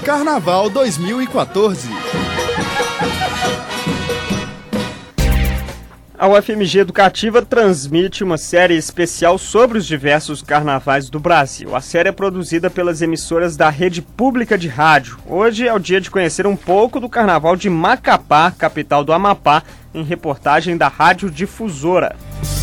Carnaval 2014. A UFMG Educativa transmite uma série especial sobre os diversos carnavais do Brasil. A série é produzida pelas emissoras da Rede Pública de Rádio. Hoje é o dia de conhecer um pouco do Carnaval de Macapá, capital do Amapá, em reportagem da Rádio Difusora.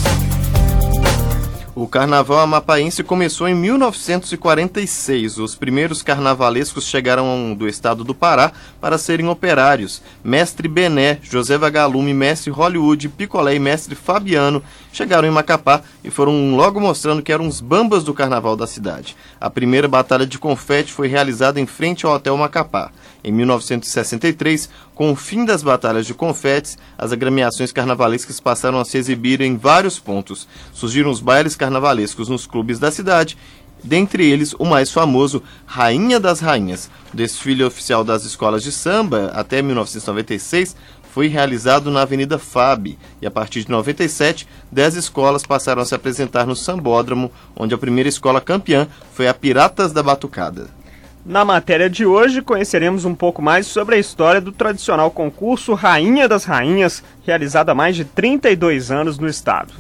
O carnaval amapaense começou em 1946. Os primeiros carnavalescos chegaram do estado do Pará para serem operários. Mestre Bené, José Vagalume, Mestre Hollywood, Picolé e Mestre Fabiano chegaram em Macapá e foram logo mostrando que eram os bambas do carnaval da cidade. A primeira batalha de confete foi realizada em frente ao Hotel Macapá. Em 1963, com o fim das batalhas de confetes, as agremiações carnavalescas passaram a se exibir em vários pontos. Surgiram os bailes carnavalescos nos clubes da cidade, dentre eles o mais famoso Rainha das Rainhas. O desfile oficial das escolas de samba, até 1996, foi realizado na Avenida FAB, e a partir de 97, 10 escolas passaram a se apresentar no Sambódromo, onde a primeira escola campeã foi a Piratas da Batucada. Na matéria de hoje, conheceremos um pouco mais sobre a história do tradicional concurso Rainha das Rainhas, realizado há mais de 32 anos no estado.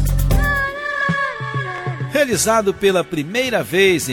Realizado pela primeira vez em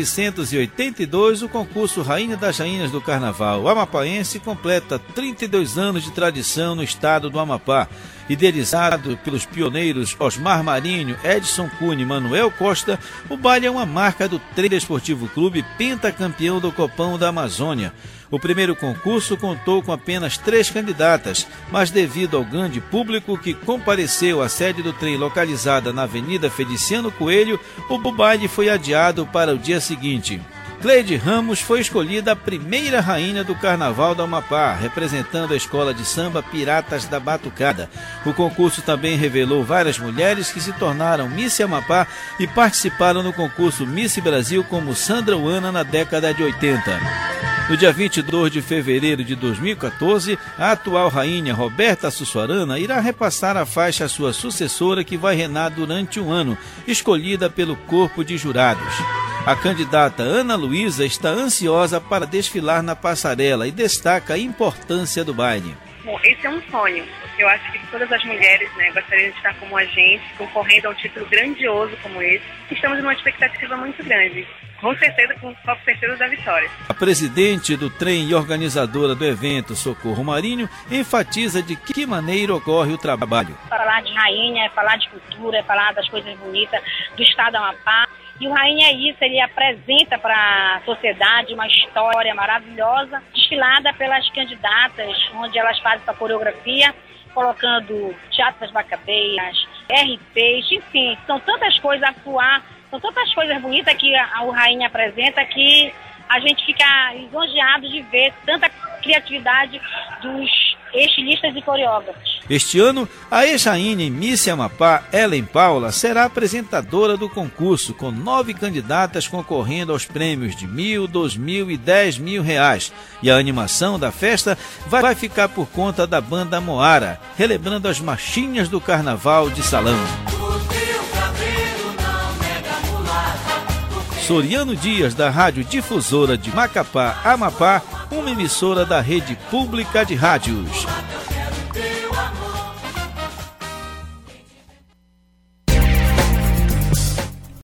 1982, o concurso Rainha das Rainhas do Carnaval amapaense completa 32 anos de tradição no estado do Amapá. Idealizado pelos pioneiros Osmar Marinho, Edson Cunha e Manuel Costa, o baile é uma marca do Trem Desportivo Clube, pentacampeão do Copão da Amazônia. O primeiro concurso contou com apenas 3 candidatas, mas devido ao grande público que compareceu à sede do trem localizada na Avenida Feliciano Coelho, o baile foi adiado para o dia seguinte. Cleide Ramos foi escolhida a primeira rainha do Carnaval do Amapá, representando a escola de samba Piratas da Batucada. O concurso também revelou várias mulheres que se tornaram Miss Amapá e participaram no concurso Miss Brasil, como Sandra Uana na década de 80. No dia 22 de fevereiro de 2014, a atual rainha Roberta Sussuarana irá repassar a faixa à sua sucessora, que vai reinar durante um ano, escolhida pelo corpo de jurados. A candidata Ana Luísa está ansiosa para desfilar na passarela e destaca a importância do baile. Bom, esse é um sonho. Eu acho que todas as mulheres, gostariam de estar como a gente, concorrendo a um título grandioso como esse. Estamos numa expectativa muito grande. Com certeza da vitória. A presidente do trem e organizadora do evento, Socorro Marinho, enfatiza de que maneira ocorre o trabalho. Falar de rainha é falar de cultura, é falar das coisas bonitas do estado do Amapá. E o Rainha é isso, ele apresenta para a sociedade uma história maravilhosa, desfilada pelas candidatas, onde elas fazem sua coreografia, colocando teatro das macabeiras, RPs, enfim, são tantas coisas a atuar. São tantas coisas bonitas que o Rainha apresenta que a gente fica lisonjeado de ver tanta criatividade dos estilistas e coreógrafos. Este ano, a ex-rainha em Miss Amapá, Ellen Paula, será apresentadora do concurso, com 9 candidatas concorrendo aos prêmios de R$1.000, R$2.000 e R$10.000. E a animação da festa vai ficar por conta da banda Moara, relembrando as marchinhas do carnaval de salão. Soriano Dias, da Rádio Difusora de Macapá, Amapá, uma emissora da Rede Pública de Rádios.